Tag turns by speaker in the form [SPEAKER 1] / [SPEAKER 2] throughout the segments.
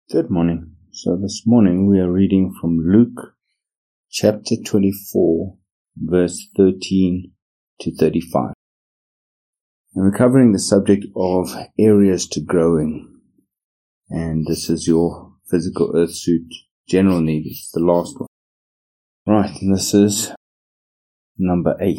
[SPEAKER 1] Good morning. So this morning we are reading from Luke chapter 24, verse 13 to 35. And we're covering the subject of areas to grow in. And this is your physical earth suit general need. It's the last one. Right, and this is number 8.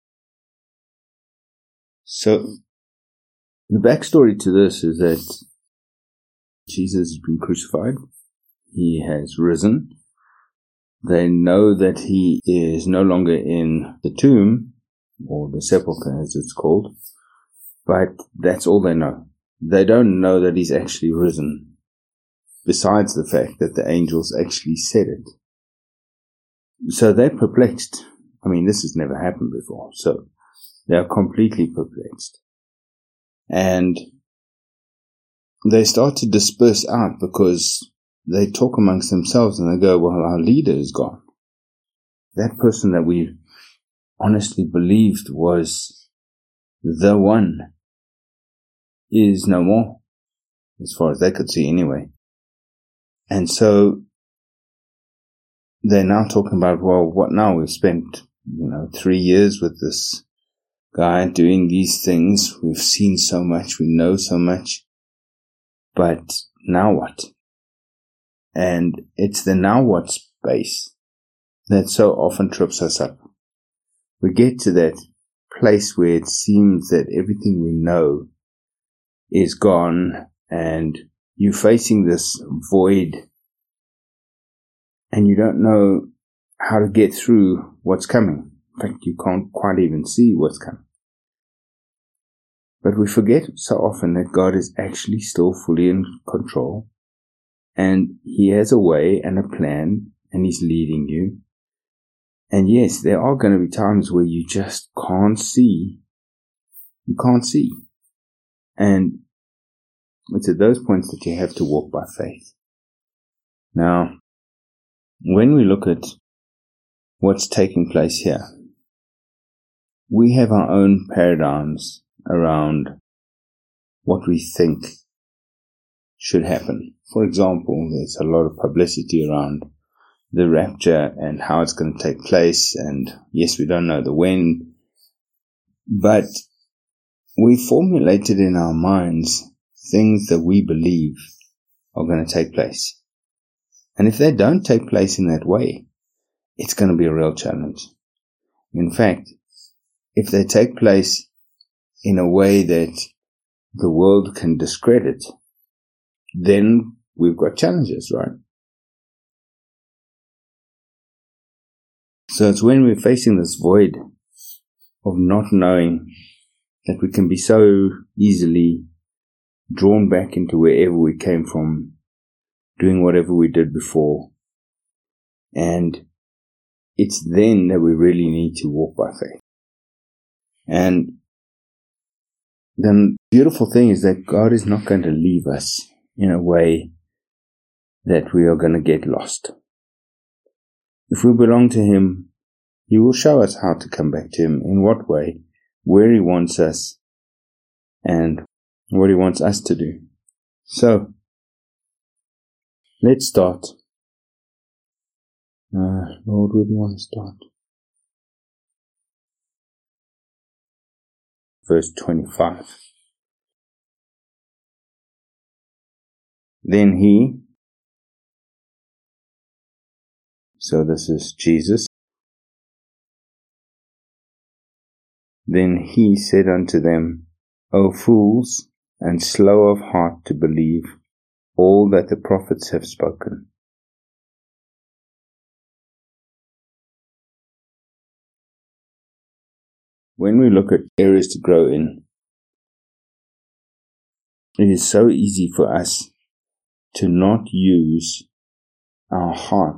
[SPEAKER 1] So the backstory to this is that Jesus has been crucified. He has risen. They know that he is no longer in the tomb, or the sepulchre as it's called, but that's all they know. They don't know that he's actually risen, besides the fact that the angels actually said it. So they're perplexed. I mean, this has never happened before, so they are completely perplexed. And they start to disperse out because they talk amongst themselves and they go, well, our leader is gone. That person that we honestly believed was the one is no more, as far as they could see anyway. And so they're now talking about, well, what now? We've spent, 3 years with this guy doing these things. We've seen so much. We know so much. But now what? And it's the now what space that so often trips us up. We get to that place where it seems that everything we know is gone and you're facing this void and you don't know how to get through what's coming. In fact, you can't quite even see what's coming. But we forget so often that God is actually still fully in control, and He has a way and a plan, and He's leading you. And yes, there are going to be times where you just can't see. You can't see. And it's at those points that you have to walk by faith. Now, when we look at what's taking place here, we have our own paradigms around what we think should happen. For example, there's a lot of publicity around the rapture and how it's going to take place, and yes, we don't know the when, but we formulated in our minds things that we believe are going to take place. And if they don't take place in that way, it's going to be a real challenge. In fact, if they take place in a way that the world can discredit, then we've got challenges, right? So it's when we're facing this void of not knowing that we can be so easily drawn back into wherever we came from, doing whatever we did before. And it's then that we really need to walk by faith. And the beautiful thing is that God is not going to leave us in a way that we are going to get lost. If we belong to Him, He will show us how to come back to Him, in what way, where He wants us, and what He wants us to do. So, let's start. Lord, where do you want to start? Verse 25. Then He, so this is Jesus, then He said unto them, O fools, and slow of heart to believe all that the prophets have spoken. When we look at areas to grow in, it is so easy for us to not use our heart,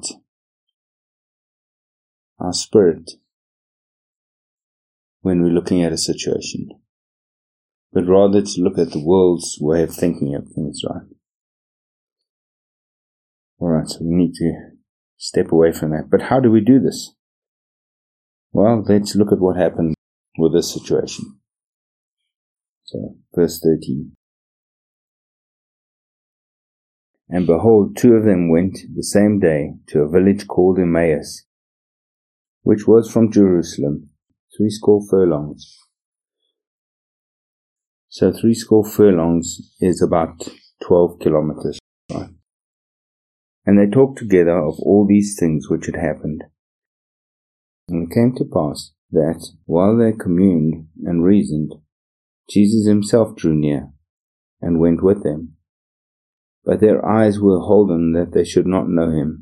[SPEAKER 1] our spirit, when we're looking at a situation, but rather to look at the world's way of thinking of things, right? Alright, so we need to step away from that. But how do we do this? Well, let's look at what happened with this situation. So, verse 13. And behold, 2 of them went the same day to a village called Emmaus, which was from Jerusalem 80 furlongs. So 80 furlongs is about 12 kilometers. Right? And they talked together of all these things which had happened. And it came to pass that, while they communed and reasoned, Jesus himself drew near, and went with them. But their eyes were holden that they should not know him.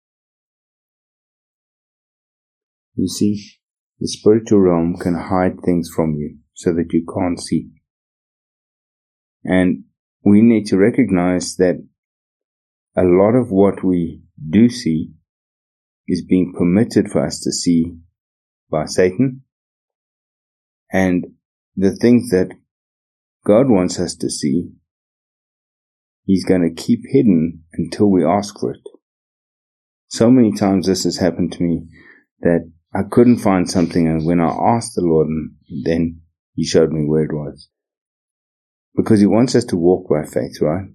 [SPEAKER 1] You see, the spiritual realm can hide things from you so that you can't see. And we need to recognize that a lot of what we do see is being permitted for us to see by Satan. And the things that God wants us to see, He's going to keep hidden until we ask for it. So many times this has happened to me that I couldn't find something, and when I asked the Lord, then He showed me where it was. Because He wants us to walk by faith, right?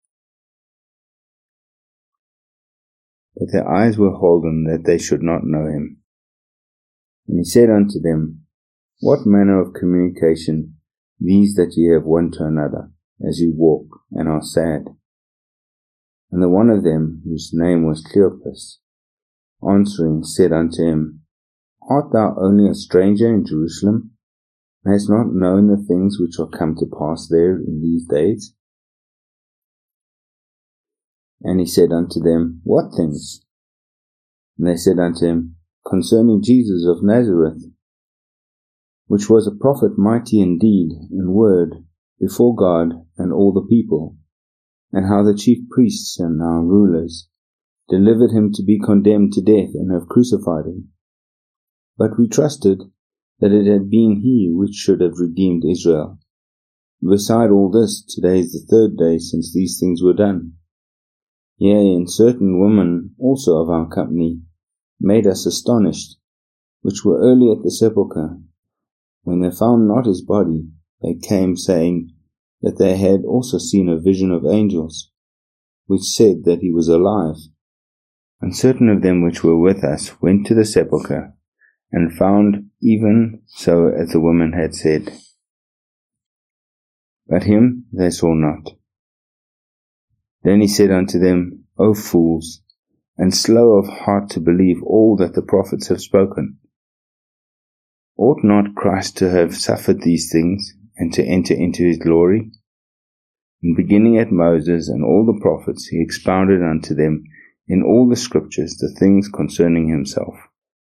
[SPEAKER 1] But their eyes were holden that they should not know Him. And He said unto them, What manner of communication these that ye have one to another, as you walk, and are sad? And the one of them, whose name was Cleopas, answering, said unto him, Art thou only a stranger in Jerusalem, and hast not known the things which are come to pass there in these days? And he said unto them, What things? And they said unto him, Concerning Jesus of Nazareth, which was a prophet mighty in deed and word before God and all the people, and how the chief priests and our rulers delivered him to be condemned to death and have crucified him. But we trusted that it had been he which should have redeemed Israel. Beside all this, today is the 3rd day since these things were done. Yea, and certain women also of our company made us astonished, which were early at the sepulchre. When they found not his body, they came, saying that they had also seen a vision of angels, which said that he was alive. And certain of them which were with us went to the sepulchre, and found even so as the woman had said. But him they saw not. Then he said unto them, O fools, and slow of heart to believe all that the prophets have spoken. Ought not Christ to have suffered these things, and to enter into his glory? And beginning at Moses and all the prophets, he expounded unto them in all the scriptures the things concerning himself.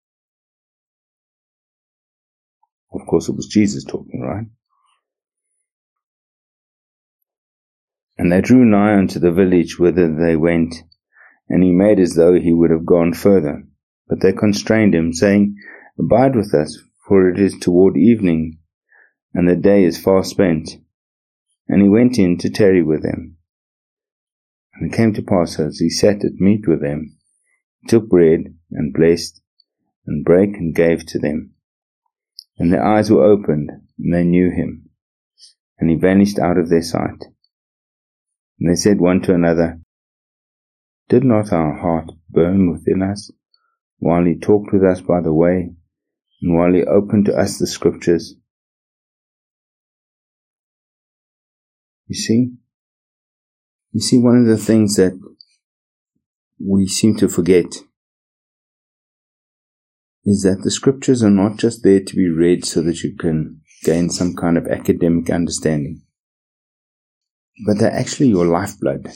[SPEAKER 1] Of course, it was Jesus talking, right? And they drew nigh unto the village whither they went, and he made as though he would have gone further. But they constrained him, saying, Abide with us, for it is toward evening, and the day is far spent. And he went in to tarry with them. And it came to pass, as he sat at meat with them, he took bread, and blessed, and brake, and gave to them. And their eyes were opened, and they knew him. And he vanished out of their sight. And they said one to another, Did not our heart burn within us, while he talked with us by the way, and while he opened to us the scriptures? You see, one of the things that we seem to forget is that the scriptures are not just there to be read so that you can gain some kind of academic understanding, but they're actually your lifeblood.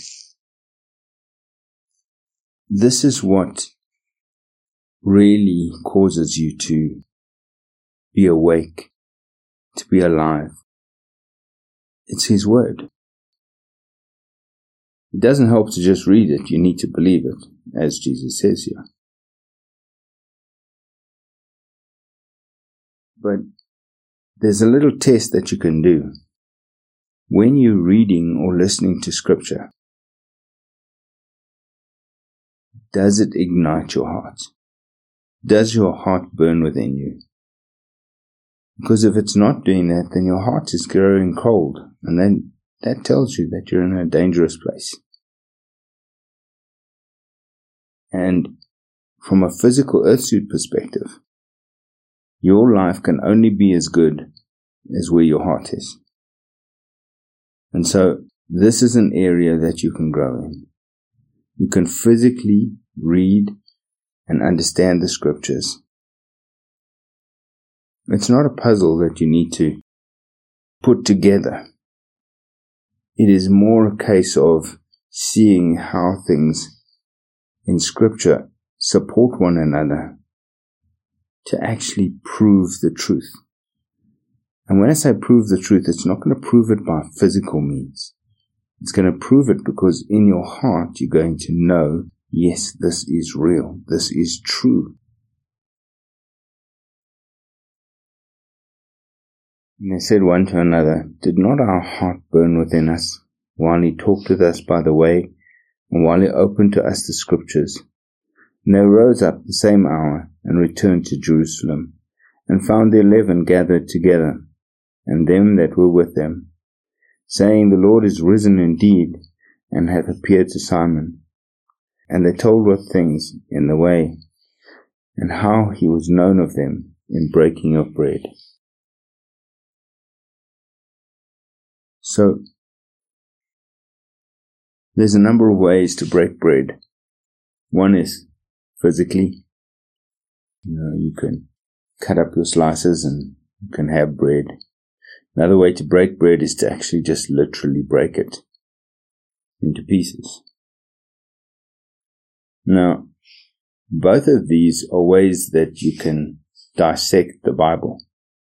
[SPEAKER 1] This is what really causes you to be awake, to be alive. It's His Word. It doesn't help to just read it. You need to believe it, as Jesus says here. But there's a little test that you can do. When you're reading or listening to Scripture, does it ignite your heart? Does your heart burn within you? Because if it's not doing that, then your heart is growing cold, and then that tells you that you're in a dangerous place. And from a physical earthsuit perspective, your life can only be as good as where your heart is. And so this is an area that you can grow in. You can physically read and understand the scriptures. It's not a puzzle that you need to put together. It is more a case of seeing how things in scripture support one another to actually prove the truth. And when I say prove the truth, it's not going to prove it by physical means. It's going to prove it because in your heart you're going to know, yes, this is real. This is true. And they said one to another, "Did not our heart burn within us while he talked with us by the way, and while he opened to us the scriptures?" And they rose up the same hour and returned to Jerusalem, and found the 11 gathered together, and them that were with them, saying, "The Lord is risen indeed, and hath appeared to Simon." And they told what things in the way, and how he was known of them in breaking of bread. So, there's a number of ways to break bread. One is physically. You can cut up your slices and you can have bread. Another way to break bread is to actually just literally break it into pieces. Now, both of these are ways that you can dissect the Bible.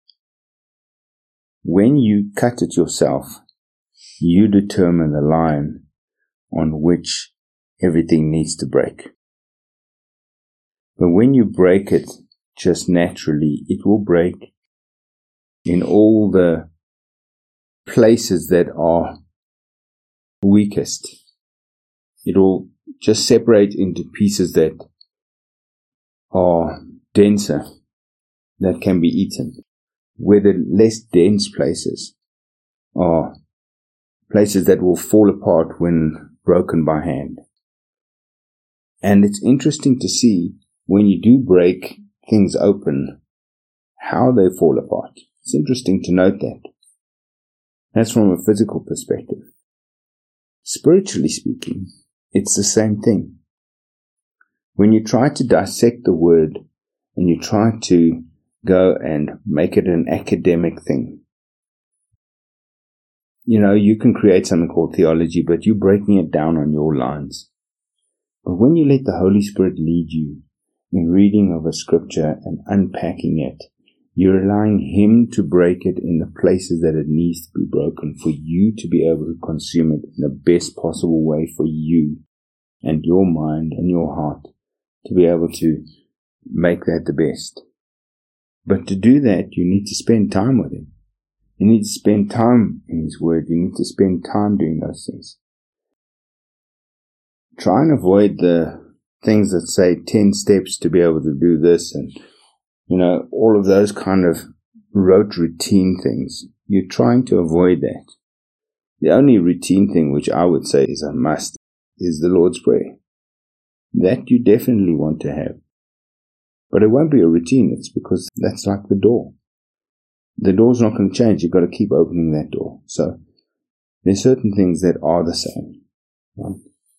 [SPEAKER 1] When you cut it yourself, you determine the line on which everything needs to break. But when you break it just naturally, it will break in all the places that are weakest. It will just separate into pieces that are denser, that can be eaten, where the less dense places are places that will fall apart when broken by hand. And it's interesting to see when you do break things open, how they fall apart. It's interesting to note that. That's from a physical perspective. Spiritually speaking, it's the same thing. When you try to dissect the word and you try to go and make it an academic thing, you can create something called theology, but you're breaking it down on your lines. But when you let the Holy Spirit lead you in reading of a scripture and unpacking it, you're allowing Him to break it in the places that it needs to be broken for you to be able to consume it in the best possible way for you and your mind and your heart to be able to make that the best. But to do that, you need to spend time with Him. You need to spend time in His Word. You need to spend time doing those things. Try and avoid the things that say 10 steps to be able to do this and, all of those kind of rote routine things. You're trying to avoid that. The only routine thing which I would say is a must is the Lord's Prayer. That you definitely want to have. But it won't be a routine. It's because that's like the door. The door's not going to change. You've got to keep opening that door. So there's certain things that are the same. Right?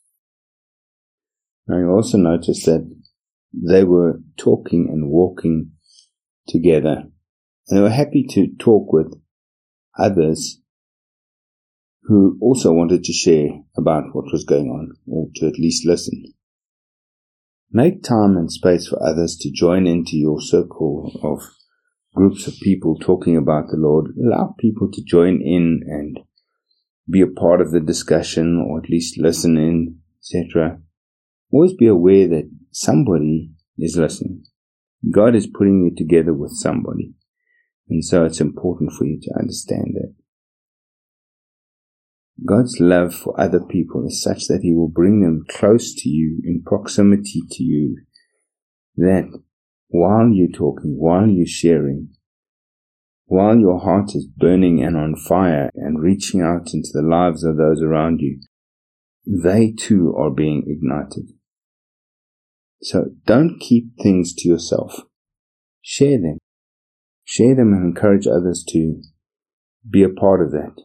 [SPEAKER 1] Now you also notice that they were talking and walking together. And they were happy to talk with others who also wanted to share about what was going on, or to at least listen. Make time and space for others to join into your circle of groups of people talking about the Lord. Allow people to join in and be a part of the discussion, or at least listen in, etc. Always be aware that somebody is listening. God is putting you together with somebody. And so it's important for you to understand that. God's love for other people is such that He will bring them close to you, in proximity to you, that while you're talking, while you're sharing, while your heart is burning and on fire and reaching out into the lives of those around you, they too are being ignited. So don't keep things to yourself. Share them. Share them and encourage others to be a part of that.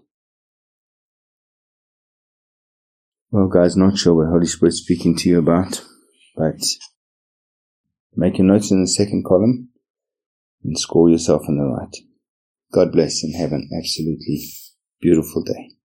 [SPEAKER 1] Well, guys, not sure what Holy Spirit's speaking to you about, but make your notes in the second column and score yourself on the right. God bless and have an absolutely beautiful day.